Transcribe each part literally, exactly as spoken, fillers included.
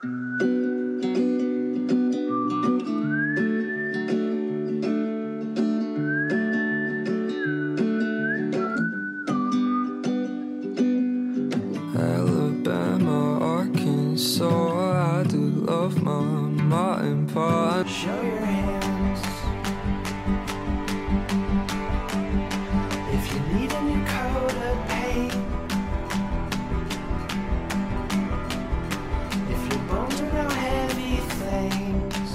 Alabama, Arkansas, I do love my Martin Parr. Show your hands if you need a new coat of paint. If your bones are now heavy things,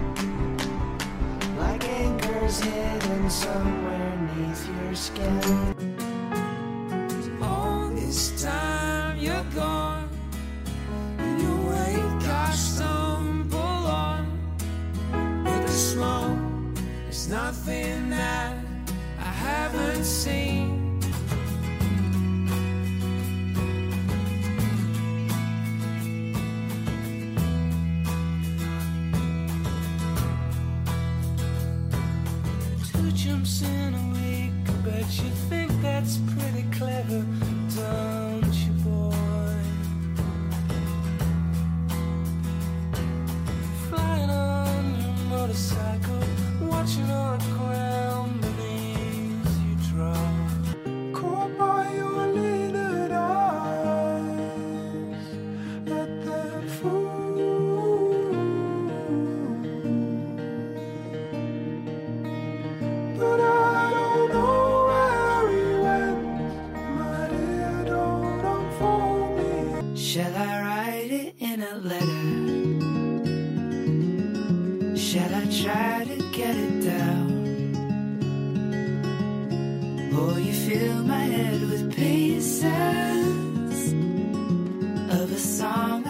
like anchors hidden somewhere neath your skin. All this time you're gone, in your wake I stumble on. With the smoke, there's nothing that I haven't seen. Two jumps in a week, I bet you think that's pretty clever, don't you, boy? Flying on your motorcycle, watching all the ground beneath you drop. Caught by your little eyes at that fool. But I don't know where he went. My dear, don't unfold me. Shall I write it in a letter? Shall I try to get it down? Or you fill my head with pieces of a song